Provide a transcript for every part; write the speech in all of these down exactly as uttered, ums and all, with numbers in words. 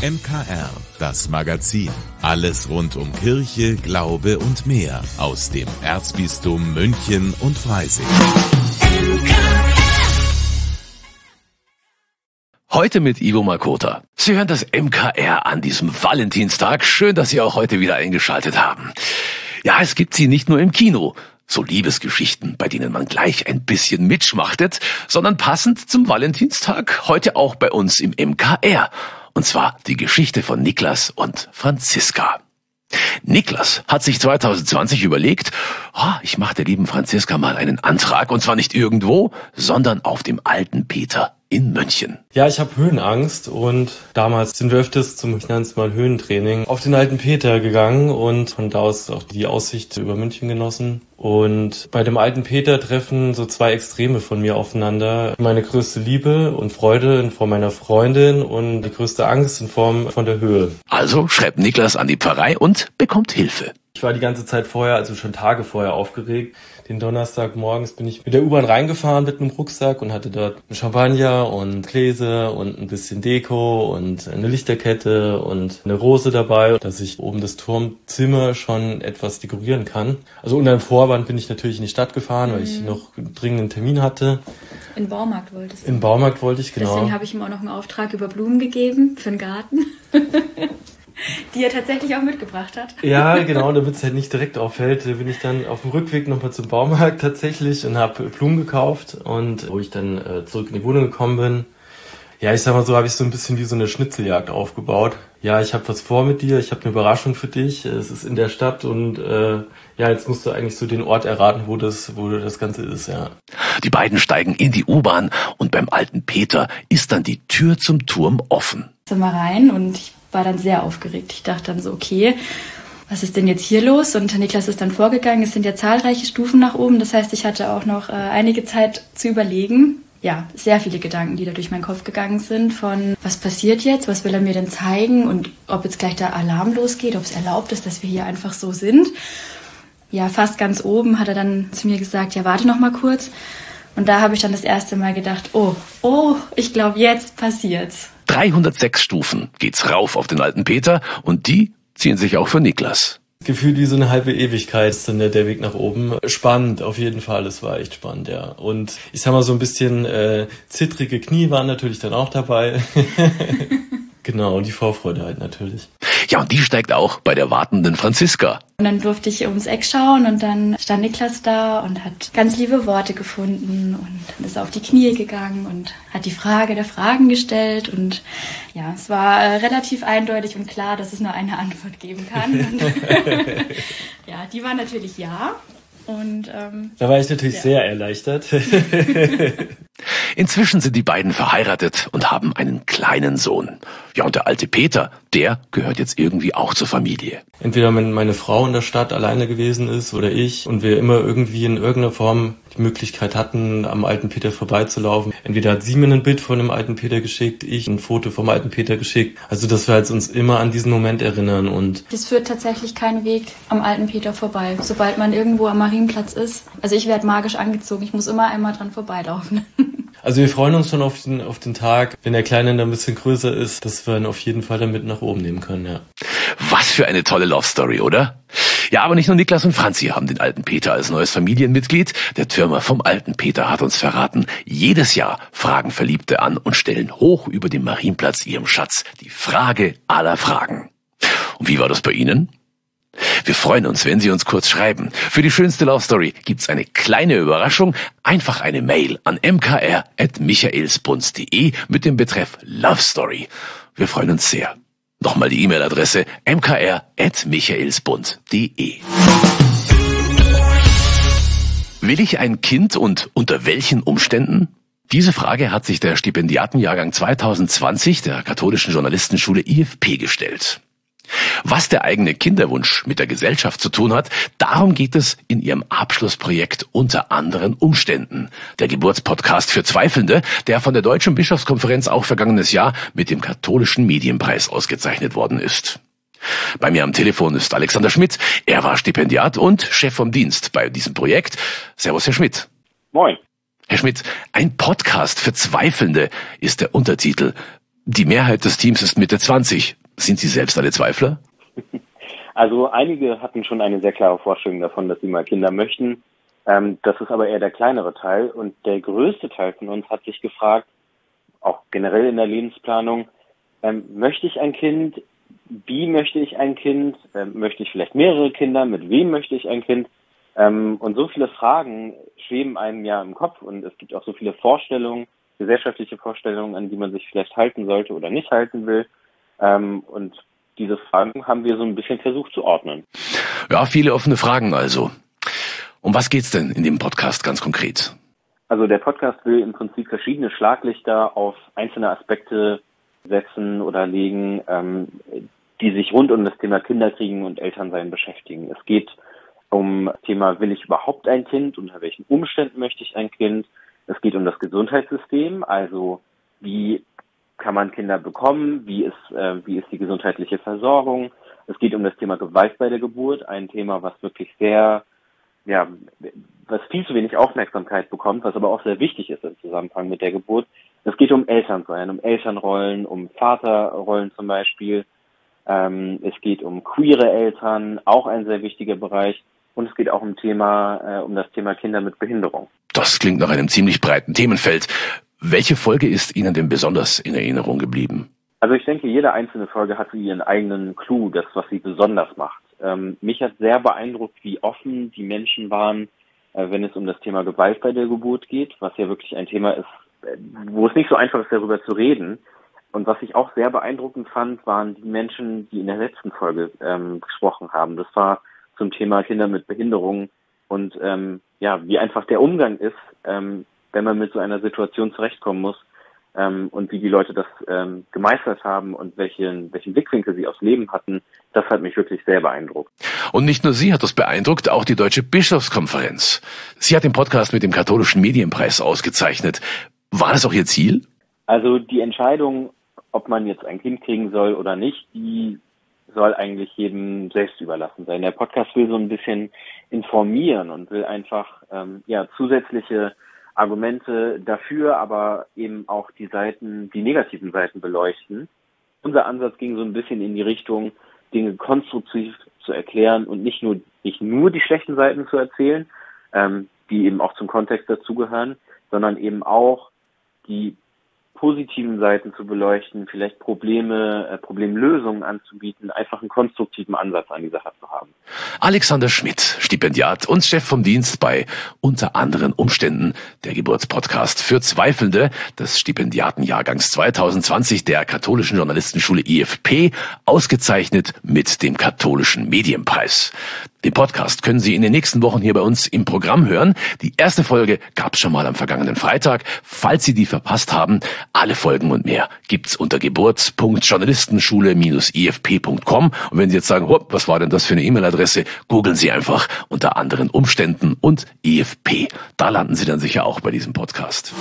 M K R, das Magazin. Alles rund um Kirche, Glaube und mehr aus dem Erzbistum München und Freising. Heute mit Ivo Makota. Sie hören das M K R an diesem Valentinstag. Schön, dass Sie auch heute wieder eingeschaltet haben. Ja, es gibt sie nicht nur im Kino. So Liebesgeschichten, bei denen man gleich ein bisschen mitschmachtet, sondern passend zum Valentinstag heute auch bei uns im M K R. Und zwar die Geschichte von Niklas und Franziska. Niklas hat sich zwanzig zwanzig überlegt, oh, ich mache der lieben Franziska mal einen Antrag, und zwar nicht irgendwo, sondern auf dem Alten Peter in München. Ja, ich habe Höhenangst und damals sind wir öfters zum, ich nenne es mal Höhentraining, auf den Alten Peter gegangen und von da aus auch die Aussicht über München genossen. Und bei dem Alten Peter treffen so zwei Extreme von mir aufeinander. Meine größte Liebe und Freude in Form meiner Freundin und die größte Angst in Form von der Höhe. Also schreibt Niklas an die Pfarrei und bekommt Hilfe. Ich war die ganze Zeit vorher, also schon Tage vorher aufgeregt. Den Donnerstag morgens bin ich mit der U-Bahn reingefahren mit einem Rucksack und hatte dort einen Champagner und Gläser und ein bisschen Deko und eine Lichterkette und eine Rose dabei, dass ich oben das Turmzimmer schon etwas dekorieren kann. Also unter dem Vorwand bin ich natürlich in die Stadt gefahren, mhm. weil ich noch einen dringenden Termin hatte. In den Baumarkt wolltest du? In den Baumarkt wollte ich, genau. Deswegen habe ich ihm auch noch einen Auftrag über Blumen gegeben für den Garten. Die er tatsächlich auch mitgebracht hat. Ja, genau, damit es halt nicht direkt auffällt, bin ich dann auf dem Rückweg nochmal zum Baumarkt tatsächlich und habe Blumen gekauft. Und wo ich dann äh, zurück in die Wohnung gekommen bin, ja, ich sag mal so, habe ich so ein bisschen wie so eine Schnitzeljagd aufgebaut. Ja, ich habe was vor mit dir, ich habe eine Überraschung für dich, es ist in der Stadt und äh, ja, jetzt musst du eigentlich so den Ort erraten, wo das, wo das Ganze ist, ja. Die beiden steigen in die U-Bahn und beim Alten Peter ist dann die Tür zum Turm offen. Sind wir rein und ich war dann sehr aufgeregt. Ich dachte dann so, okay, was ist denn jetzt hier los? Und Niklas ist dann vorgegangen. Es sind ja zahlreiche Stufen nach oben. Das heißt, ich hatte auch noch äh, einige Zeit zu überlegen. Ja, sehr viele Gedanken, die da durch meinen Kopf gegangen sind. Von, was passiert jetzt? Was will er mir denn zeigen? Und ob jetzt gleich der Alarm losgeht, ob es erlaubt ist, dass wir hier einfach so sind. Ja, fast ganz oben hat er dann zu mir gesagt, ja, warte noch mal kurz. Und da habe ich dann das erste Mal gedacht, oh, oh, ich glaube, jetzt passiert's. dreihundertsechs Stufen geht's rauf auf den Alten Peter und die ziehen sich auch für Niklas. Gefühlt wie so eine halbe Ewigkeit ist dann der, der Weg nach oben. Spannend, auf jeden Fall, es war echt spannend, ja. Und ich sag mal so ein bisschen äh, zittrige Knie waren natürlich dann auch dabei. Genau, und die Vorfreude halt natürlich. Ja, und die steigt auch bei der wartenden Franziska. Und dann durfte ich ums Eck schauen und dann stand Niklas da und hat ganz liebe Worte gefunden und dann ist er auf die Knie gegangen und hat die Frage der Fragen gestellt und ja, es war äh, relativ eindeutig und klar, dass es nur eine Antwort geben kann. Und ja, die war natürlich ja. Und, ähm, da war ich natürlich ja. sehr erleichtert. Inzwischen sind die beiden verheiratet und haben einen kleinen Sohn. Ja, und der Alte Peter, der gehört jetzt irgendwie auch zur Familie. Entweder wenn meine Frau in der Stadt alleine gewesen ist oder ich und wir immer irgendwie in irgendeiner Form die Möglichkeit hatten, am Alten Peter vorbeizulaufen. Entweder hat sie mir ein Bild von dem Alten Peter geschickt, ich ein Foto vom Alten Peter geschickt. Also dass wir halt uns immer an diesen Moment erinnern. Und es führt tatsächlich kein Weg am Alten Peter vorbei, sobald man irgendwo am Marienplatz ist. Also ich werde magisch angezogen, ich muss immer einmal dran vorbeilaufen. Also wir freuen uns schon auf den, auf den Tag, wenn der Kleine dann ein bisschen größer ist, dass wir ihn auf jeden Fall damit nach oben nehmen können, ja. Was für eine tolle Love Story, oder? Ja, aber nicht nur Niklas und Franzi haben den Alten Peter als neues Familienmitglied. Der Türmer vom Alten Peter hat uns verraten, jedes Jahr fragen Verliebte an und stellen hoch über dem Marienplatz ihrem Schatz die Frage aller Fragen. Und wie war das bei Ihnen? Wir freuen uns, wenn Sie uns kurz schreiben. Für die schönste Love Story gibt's eine kleine Überraschung. Einfach eine Mail an m k r at michaelsbund punkt d e mit dem Betreff Love Story. Wir freuen uns sehr. Nochmal die E-Mail-Adresse m k r at michaelsbund punkt d e. Will ich ein Kind und unter welchen Umständen? Diese Frage hat sich der Stipendiatenjahrgang zwanzig zwanzig der katholischen Journalistenschule I F P gestellt. Was der eigene Kinderwunsch mit der Gesellschaft zu tun hat, darum geht es in ihrem Abschlussprojekt Unter anderen Umständen. Der Geburtspodcast für Zweifelnde, der von der Deutschen Bischofskonferenz auch vergangenes Jahr mit dem katholischen Medienpreis ausgezeichnet worden ist. Bei mir am Telefon ist Alexander Schmidt. Er war Stipendiat und Chef vom Dienst bei diesem Projekt. Servus, Herr Schmidt. Moin. Herr Schmidt, ein Podcast für Zweifelnde ist der Untertitel. Die Mehrheit des Teams ist Mitte zwanzig. Sind Sie selbst eine Zweifler? Also einige hatten schon eine sehr klare Vorstellung davon, dass sie mal Kinder möchten. Ähm, das ist aber eher der kleinere Teil. Und der größte Teil von uns hat sich gefragt, auch generell in der Lebensplanung, ähm, möchte ich ein Kind? Wie möchte ich ein Kind? Ähm, möchte ich vielleicht mehrere Kinder? Mit wem möchte ich ein Kind? Ähm, und so viele Fragen schweben einem ja im Kopf. Und es gibt auch so viele Vorstellungen, gesellschaftliche Vorstellungen, an die man sich vielleicht halten sollte oder nicht halten will. Ähm, und diese Fragen haben wir so ein bisschen versucht zu ordnen. Ja, viele offene Fragen also. Um was geht's denn in dem Podcast ganz konkret? Also der Podcast will im Prinzip verschiedene Schlaglichter auf einzelne Aspekte setzen oder legen, ähm, die sich rund um das Thema Kinderkriegen und Elternsein beschäftigen. Es geht um das Thema, will ich überhaupt ein Kind? Unter welchen Umständen möchte ich ein Kind? Es geht um das Gesundheitssystem, also wie kann man Kinder bekommen, wie ist, äh, wie ist die gesundheitliche Versorgung. Es geht um das Thema Gewalt bei der Geburt, ein Thema, was wirklich sehr, ja, was viel zu wenig Aufmerksamkeit bekommt, was aber auch sehr wichtig ist im Zusammenhang mit der Geburt. Es geht um Elternsein, um Elternrollen, um Vaterrollen zum Beispiel. Ähm, es geht um queere Eltern, auch ein sehr wichtiger Bereich. Und es geht auch um Thema, äh, um das Thema Kinder mit Behinderung. Das klingt nach einem ziemlich breiten Themenfeld. Welche Folge ist Ihnen denn besonders in Erinnerung geblieben? Also ich denke, jede einzelne Folge hat ihren eigenen Clou, das, was sie besonders macht. Ähm, mich hat sehr beeindruckt, wie offen die Menschen waren, äh, wenn es um das Thema Gewalt bei der Geburt geht, was ja wirklich ein Thema ist, äh, wo es nicht so einfach ist, darüber zu reden. Und was ich auch sehr beeindruckend fand, waren die Menschen, die in der letzten Folge ähm, gesprochen haben. Das war zum Thema Kinder mit Behinderung und ähm, ja, wie einfach der Umgang ist, ähm, wenn man mit so einer Situation zurechtkommen muss ähm, und wie die Leute das ähm, gemeistert haben und welchen, welchen Blickwinkel sie aufs Leben hatten, das hat mich wirklich sehr beeindruckt. Und nicht nur Sie hat das beeindruckt, auch die Deutsche Bischofskonferenz. Sie hat den Podcast mit dem Katholischen Medienpreis ausgezeichnet. War das auch Ihr Ziel? Also die Entscheidung, ob man jetzt ein Kind kriegen soll oder nicht, die soll eigentlich jedem selbst überlassen sein. Der Podcast will so ein bisschen informieren und will einfach ähm, ja zusätzliche Argumente dafür, aber eben auch die Seiten, die negativen Seiten beleuchten. Unser Ansatz ging so ein bisschen in die Richtung, Dinge konstruktiv zu erklären und nicht nur nicht nur die schlechten Seiten zu erzählen, ähm, die eben auch zum Kontext dazugehören, sondern eben auch die positiven Seiten zu beleuchten, vielleicht Probleme, äh, Problemlösungen anzubieten, einfach einen konstruktiven Ansatz an die Sache zu haben. Alexander Schmidt, Stipendiat und Chef vom Dienst bei Unter anderen Umständen, der Geburtspodcast für Zweifelnde des Stipendiatenjahrgangs zwanzig zwanzig der Katholischen Journalistenschule I F P, ausgezeichnet mit dem Katholischen Medienpreis. Den Podcast können Sie in den nächsten Wochen hier bei uns im Programm hören. Die erste Folge gab es schon mal am vergangenen Freitag. Falls Sie die verpasst haben, alle Folgen und mehr gibt's unter geburts punkt journalistenschule Bindestrich i f p punkt com. Und wenn Sie jetzt sagen, hopp, was war denn das für eine E-Mail-Adresse, googeln Sie einfach unter anderen Umständen und I F P. Da landen Sie dann sicher auch bei diesem Podcast.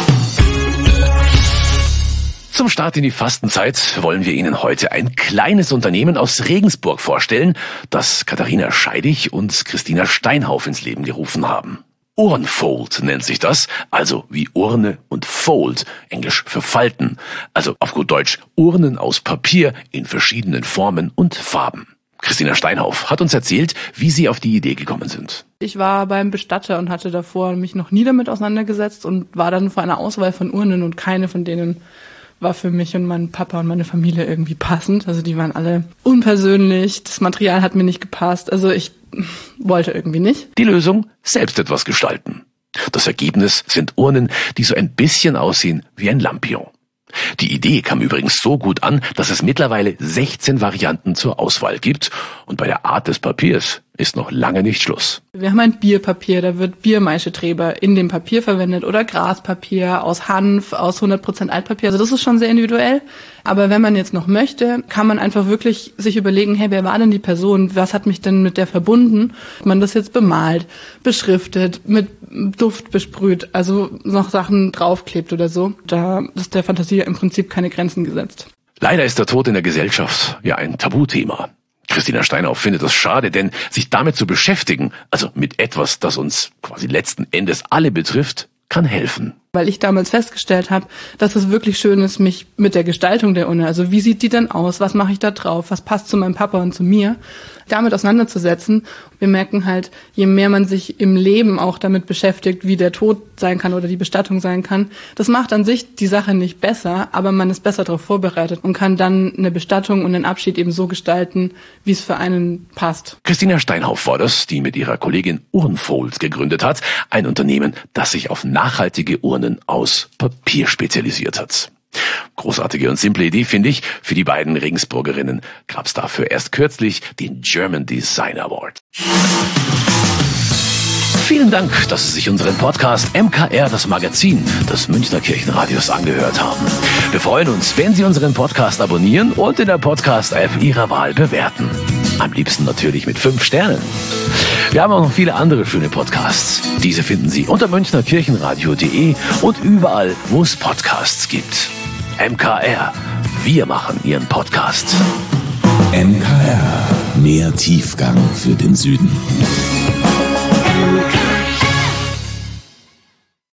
Zum Start in die Fastenzeit wollen wir Ihnen heute ein kleines Unternehmen aus Regensburg vorstellen, das Katharina Scheidig und Christina Steinhauf ins Leben gerufen haben. Urnfold nennt sich das, also wie Urne und Fold, Englisch für Falten, also auf gut Deutsch Urnen aus Papier in verschiedenen Formen und Farben. Christina Steinhauf hat uns erzählt, wie sie auf die Idee gekommen sind. Ich war beim Bestatter und hatte davor mich noch nie damit auseinandergesetzt und war dann vor einer Auswahl von Urnen und keine von denen war für mich und meinen Papa und meine Familie irgendwie passend. Also die waren alle unpersönlich, das Material hat mir nicht gepasst, also ich wollte irgendwie nicht. Die Lösung? Selbst etwas gestalten. Das Ergebnis sind Urnen, die so ein bisschen aussehen wie ein Lampion. Die Idee kam übrigens so gut an, dass es mittlerweile sechzehn Varianten zur Auswahl gibt und bei der Art des Papiers ist noch lange nicht Schluss. Wir haben ein Bierpapier, da wird Biermaischetreber in dem Papier verwendet oder Graspapier aus Hanf, aus hundert Prozent Altpapier. Also das ist schon sehr individuell. Aber wenn man jetzt noch möchte, kann man einfach wirklich sich überlegen, hey, wer war denn die Person? Was hat mich denn mit der verbunden? Ob man das jetzt bemalt, beschriftet, mit Duft besprüht, also noch Sachen draufklebt oder so. Da ist der Fantasie im Prinzip keine Grenzen gesetzt. Leider ist der Tod in der Gesellschaft ja ein Tabuthema. Christina Steinhauf findet das schade, denn sich damit zu beschäftigen, also mit etwas, das uns quasi letzten Endes alle betrifft, kann helfen. weil ich damals festgestellt habe, dass es wirklich schön ist, mich mit der Gestaltung der Urne, also wie sieht die denn aus, was mache ich da drauf, was passt zu meinem Papa und zu mir, damit auseinanderzusetzen. Wir merken halt, je mehr man sich im Leben auch damit beschäftigt, wie der Tod sein kann oder die Bestattung sein kann, das macht an sich die Sache nicht besser, aber man ist besser darauf vorbereitet und kann dann eine Bestattung und einen Abschied eben so gestalten, wie es für einen passt. Christina Steinhauf war das, die mit ihrer Kollegin Urnfold gegründet hat, ein Unternehmen, das sich auf nachhaltige Urnen aus Papier spezialisiert hat. Großartige und simple Idee, finde ich. Für die beiden Regensburgerinnen gab es dafür erst kürzlich den German Design Award. Vielen Dank, dass Sie sich unseren Podcast M K R, das Magazin des Münchner Kirchenradios, angehört haben. Wir freuen uns, wenn Sie unseren Podcast abonnieren und in der Podcast-App Ihrer Wahl bewerten. Am liebsten natürlich mit fünf Sternen. Wir haben auch noch viele andere schöne Podcasts. Diese finden Sie unter münchner kirchenradio punkt de und überall, wo es Podcasts gibt. M K R, wir machen Ihren Podcast. M K R, mehr Tiefgang für den Süden.